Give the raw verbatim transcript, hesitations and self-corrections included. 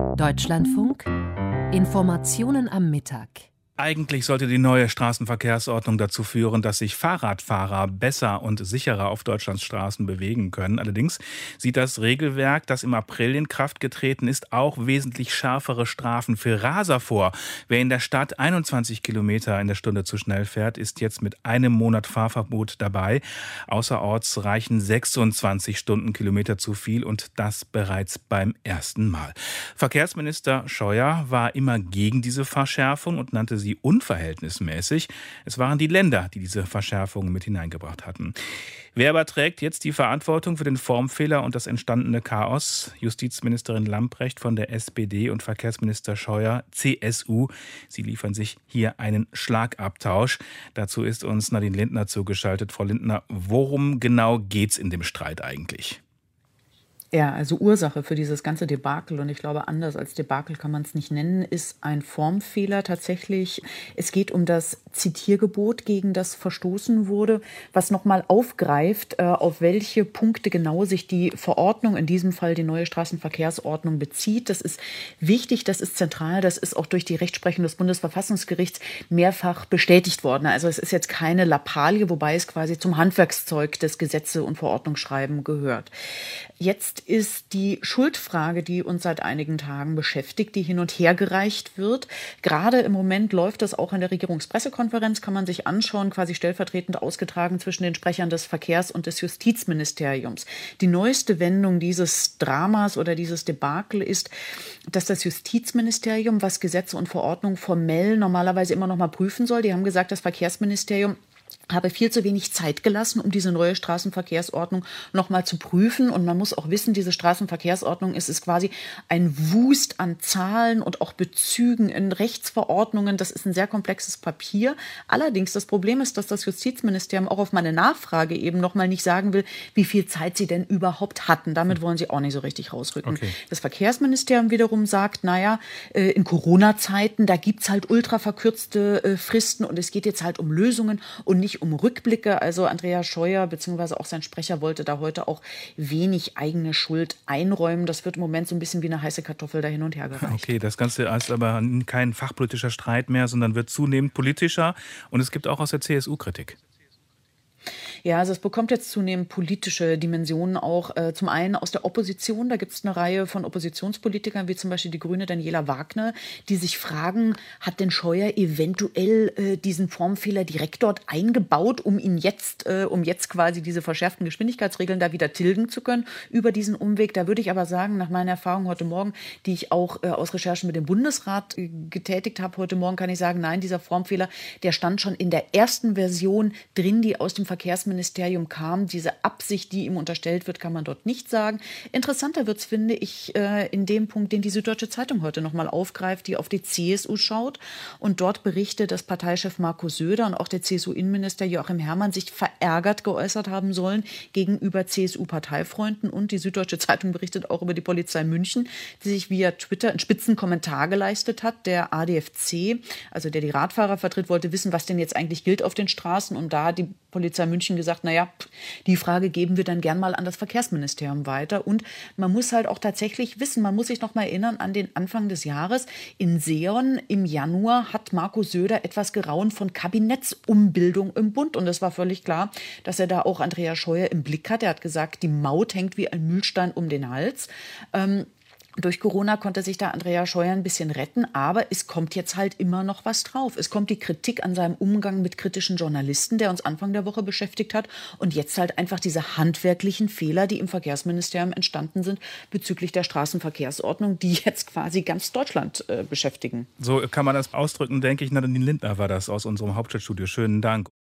Deutschlandfunk. Informationen am Mittag. Eigentlich sollte die neue Straßenverkehrsordnung dazu führen, dass sich Fahrradfahrer besser und sicherer auf Deutschlands Straßen bewegen können. Allerdings sieht das Regelwerk, das im April in Kraft getreten ist, auch wesentlich schärfere Strafen für Raser vor. Wer in der Stadt einundzwanzig Kilometer in der Stunde zu schnell fährt, ist jetzt mit einem Monat Fahrverbot dabei. Außerorts reichen sechsundzwanzig Stundenkilometer zu viel und das bereits beim ersten Mal. Verkehrsminister Scheuer war immer gegen diese Verschärfung und nannte sie unverhältnismäßig. Es waren die Länder, die diese Verschärfungen mit hineingebracht hatten. Wer aber trägt jetzt die Verantwortung für den Formfehler und das entstandene Chaos? Justizministerin Lambrecht von der S P D und Verkehrsminister Scheuer, C S U. Sie liefern sich hier einen Schlagabtausch. Dazu ist uns Nadine Lindner zugeschaltet. Frau Lindner, worum genau geht's in dem Streit eigentlich? Ja, also Ursache für dieses ganze Debakel, und ich glaube, anders als Debakel kann man es nicht nennen, ist ein Formfehler tatsächlich. Es geht um das Zitiergebot, gegen das verstoßen wurde, was nochmal aufgreift, äh, auf welche Punkte genau sich die Verordnung, in diesem Fall die neue Straßenverkehrsordnung, bezieht. Das ist wichtig, das ist zentral, das ist auch durch die Rechtsprechung des Bundesverfassungsgerichts mehrfach bestätigt worden. Also es ist jetzt keine Lappalie, wobei es quasi zum Handwerkszeug des Gesetze- und Verordnungsschreiben gehört. Jetzt ist die Schuldfrage, die uns seit einigen Tagen beschäftigt, die hin und her gereicht wird. Gerade im Moment läuft das auch in der Regierungspressekonferenz, kann man sich anschauen, quasi stellvertretend ausgetragen zwischen den Sprechern des Verkehrs- und des Justizministeriums. Die neueste Wendung dieses Dramas oder dieses Debakel ist, dass das Justizministerium, was Gesetze und Verordnungen formell normalerweise immer noch mal prüfen soll, die haben gesagt, das Verkehrsministerium habe viel zu wenig Zeit gelassen, um diese neue Straßenverkehrsordnung noch mal zu prüfen. Und man muss auch wissen, diese Straßenverkehrsordnung ist, ist quasi ein Wust an Zahlen und auch Bezügen in Rechtsverordnungen. Das ist ein sehr komplexes Papier. Allerdings, das Problem ist, dass das Justizministerium auch auf meine Nachfrage eben noch mal nicht sagen will, wie viel Zeit sie denn überhaupt hatten. Damit wollen sie auch nicht so richtig rausrücken. Okay. Das Verkehrsministerium wiederum sagt, naja, in Corona-Zeiten, da gibt's halt ultra verkürzte Fristen und es geht jetzt halt um Lösungen und nicht um Rückblicke. Also Andreas Scheuer bzw. auch sein Sprecher wollte da heute auch wenig eigene Schuld einräumen. Das wird im Moment so ein bisschen wie eine heiße Kartoffel da hin und her gereicht. Okay, das Ganze ist aber kein fachpolitischer Streit mehr, sondern wird zunehmend politischer. Und es gibt auch aus der C S U Kritik. Ja, also es bekommt jetzt zunehmend politische Dimensionen auch. Äh, zum einen aus der Opposition, da gibt es eine Reihe von Oppositionspolitikern, wie zum Beispiel die Grüne Daniela Wagner, die sich fragen, hat denn Scheuer eventuell äh, diesen Formfehler direkt dort eingebaut, um ihn jetzt, äh, um jetzt quasi diese verschärften Geschwindigkeitsregeln da wieder tilgen zu können über diesen Umweg. Da würde ich aber sagen, nach meiner Erfahrung heute Morgen, die ich auch äh, aus Recherchen mit dem Bundesrat äh, getätigt habe, heute Morgen kann ich sagen, nein, dieser Formfehler, der stand schon in der ersten Version drin, die aus dem Verkehrsministerium kam. Diese Absicht, die ihm unterstellt wird, kann man dort nicht sagen. Interessanter wird es, finde ich, äh, in dem Punkt, den die Süddeutsche Zeitung heute nochmal aufgreift, die auf die C S U schaut und dort berichtet, dass Parteichef Markus Söder und auch der C S U-Innenminister Joachim Herrmann sich verärgert geäußert haben sollen gegenüber C S U-Parteifreunden. Und die Süddeutsche Zeitung berichtet auch über die Polizei München, die sich via Twitter einen spitzen Kommentar geleistet hat. Der A D F C, also der die Radfahrer vertritt, wollte wissen, was denn jetzt eigentlich gilt auf den Straßen. Und da hat die Polizei München gesagt, naja, die Frage geben wir dann gern mal an das Verkehrsministerium weiter. Und man muss halt auch tatsächlich wissen, man muss sich noch mal erinnern an den Anfang des Jahres. In Seeon im Januar hat Markus Söder etwas geraunt von Kabinettsumbildung im Bund. Und es war völlig klar, dass er da auch Andreas Scheuer im Blick hat. Er hat gesagt, die Maut hängt wie ein Mühlstein um den Hals. Ähm, Durch Corona konnte sich da Andreas Scheuer ein bisschen retten, aber es kommt jetzt halt immer noch was drauf. Es kommt die Kritik an seinem Umgang mit kritischen Journalisten, der uns Anfang der Woche beschäftigt hat, und jetzt halt einfach diese handwerklichen Fehler, die im Verkehrsministerium entstanden sind bezüglich der Straßenverkehrsordnung, die jetzt quasi ganz Deutschland äh, beschäftigen. So kann man das ausdrücken, denke ich. Nadine Lindner war das aus unserem Hauptstadtstudio. Schönen Dank.